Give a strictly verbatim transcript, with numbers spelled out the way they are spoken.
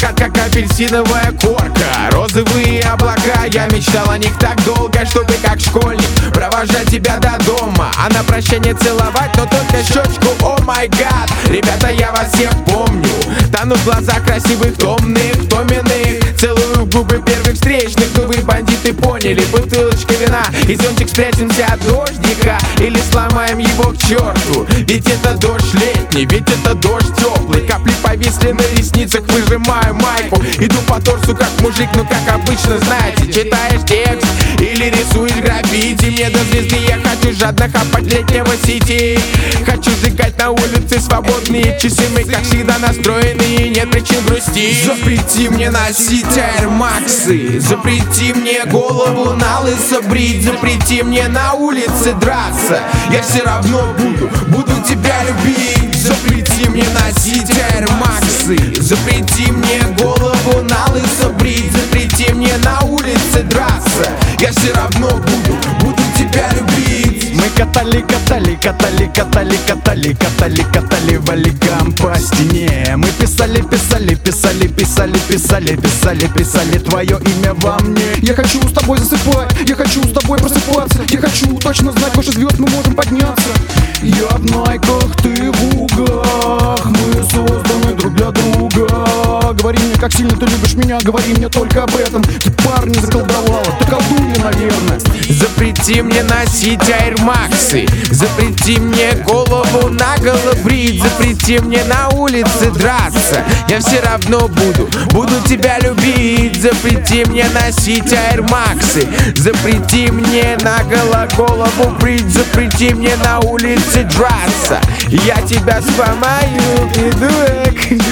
закат, как апельсиновая корка. Розовые облака, я мечтал о них так долго, чтобы как школьник провожать тебя до дома, а на прощание целовать, но только щечку. О май гад, ребята, я вас всех помню. Тону в глазах красивых, томных, томенных. Целую в губы первых встречных, но вы, бандиты, поняли. Бутылочка вина и зонтик, спрячемся от дождика или сломаем его к черту. Ведь это дождь летний, ведь это дождь теплый. Капли повисли на ресницах, выжимаю майку. Иду по торсу как мужик, ну как обычно, знаете. Читаешь текст или рисуешь граффити. Мне до звезды, я хочу жадно хапать летнего сети. Хочу сжигать на улице свободные часы. Мы как всегда настроены и нет причин грустить. Запрети мне носить Air Max'ы, запрети мне голову на лысо брить, запрети мне на улице драться. Я все равно буду, буду тебя любить. Запрети мне носить Air Max'ы, запрети мне голову на лысо брить, запрети мне на улице драться. Я все равно буду, буду тебя любить. Мы катали, катали, катали, катали, катали, катали, катали валикам по стене. Мы писали, писали, писали, писали, писали, писали, писали твое имя во мне. Я хочу с тобой засыпать, я хочу с тобой просыпаться. Я хочу точно знать, выше звезд мы можем подняться. Я в найках, ты в угах, мы созданы друг для друга. Говори мне, как сильно ты любишь меня, говори мне только об этом. Ты парни заколдовала, ты колдунья, наверное. Запрети мне носить Air Max'ы, запрети мне голову наголо брить, запрети мне на улице драться. Я все равно буду, буду тебя любить. Запрети мне носить Air Max'ы, запрети мне наголо голову брить, запрети мне на улице драться. Я тебя сломаю, придурок.